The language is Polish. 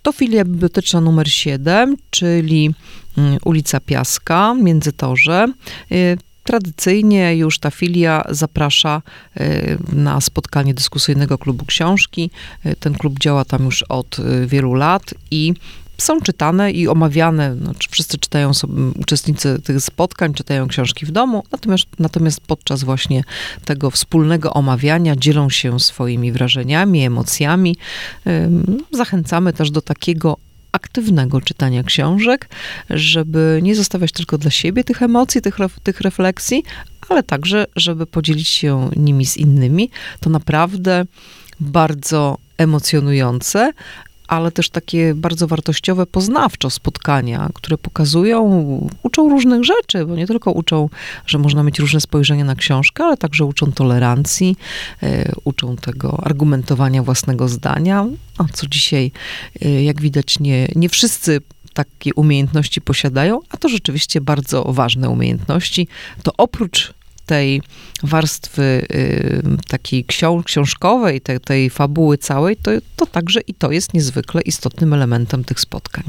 To filia biblioteczna numer 7, czyli ulica Piaska, Międzytorze. Tradycyjnie już ta filia zaprasza na spotkanie dyskusyjnego klubu książki. Ten klub działa tam już od wielu lat i są czytane i omawiane, wszyscy czytają sobie, uczestnicy tych spotkań czytają książki w domu, natomiast podczas właśnie tego wspólnego omawiania dzielą się swoimi wrażeniami, emocjami. Zachęcamy też do takiego aktywnego czytania książek, żeby nie zostawiać tylko dla siebie tych emocji, tych refleksji, ale także, żeby podzielić się nimi z innymi. To naprawdę bardzo emocjonujące, ale też takie bardzo wartościowe, poznawczo spotkania, które uczą różnych rzeczy, bo nie tylko uczą, że można mieć różne spojrzenia na książkę, ale także uczą tolerancji, uczą tego argumentowania własnego zdania, a co dzisiaj, jak widać, nie wszyscy takie umiejętności posiadają, a to rzeczywiście bardzo ważne umiejętności. To oprócz tej warstwy takiej książkowej, tej fabuły całej, to także i to jest niezwykle istotnym elementem tych spotkań.